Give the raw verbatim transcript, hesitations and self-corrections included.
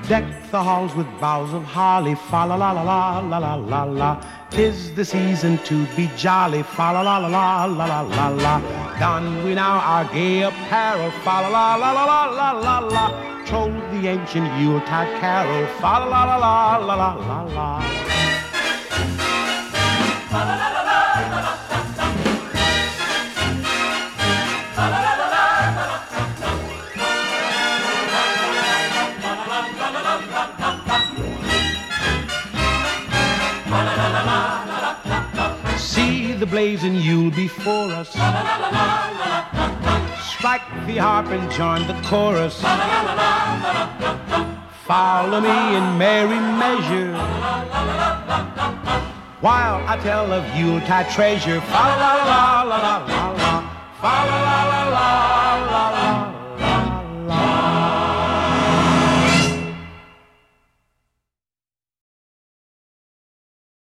Deck the halls with boughs of holly, fa la la la la la la la la. 'Tis the season to be jolly, fa la la la la la la la la. Don we now our gay apparel, fa la la la la la la la la. Troll the ancient Yuletide carol, fa la la la la la la la la. Fa la la la la la la. See the blazing Yule before us. Strike the harp and join the chorus. Follow me in merry measure while I tell of Yuletide treasure. Fa la la la la la la la. Fa la la la la.